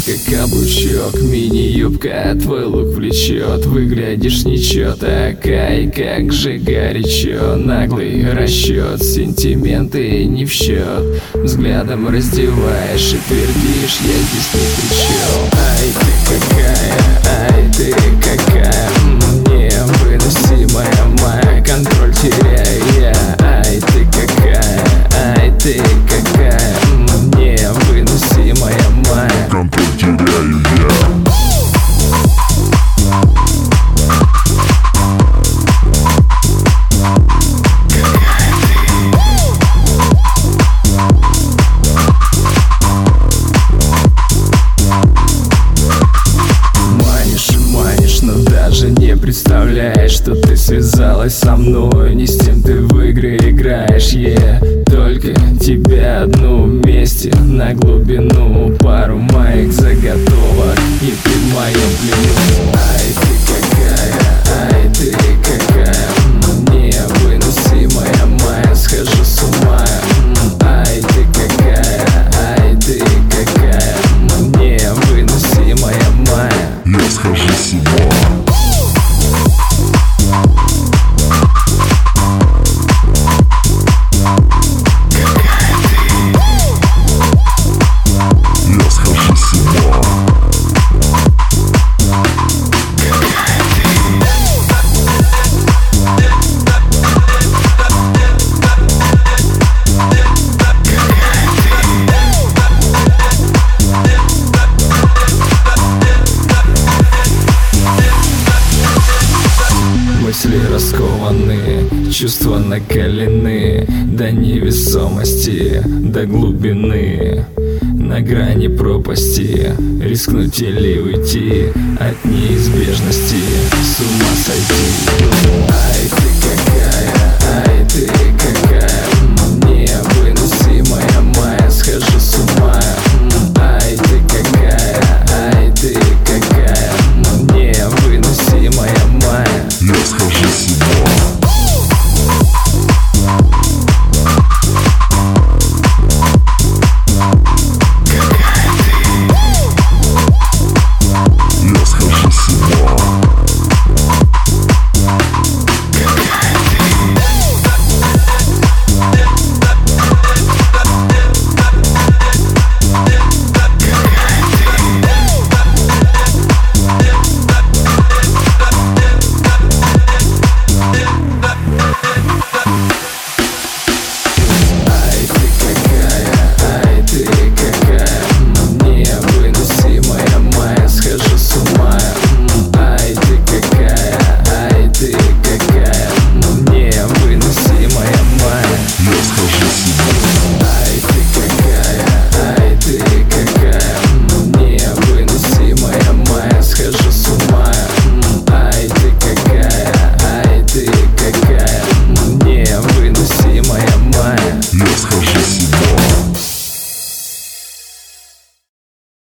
как каблучок, мини-юбка, твой лук влечет. Выглядишь ничего, такая, как же горячо. Наглый расчет, сентименты не в счет. Взглядом раздеваешь и твердишь, я здесь ни при чем. Ай, ты какая, ай, ты какая, невыносимая моя, контроль теряю я. Ай, ты какая, ай, ты какая, невыносимая моя, контроль теряю я. Не представляешь, что ты связалась со мной. Не с тем ты в игры играешь, только тебя одну вместе на глубину. Пару моих заготовок, и ты в моем плену. Ай, ты какая, ай, ты какая, невыносимая моя, схожу с ума. Ай, ты какая, ай, ты какая, невыносимая моя, я схожу с ума. Мысли раскованы, чувства накалены до невесомости, до глубины. На грани пропасти, рискнуть или уйти от неизбежности, с ума сойти. Ай, ты какая, ай, ты какая.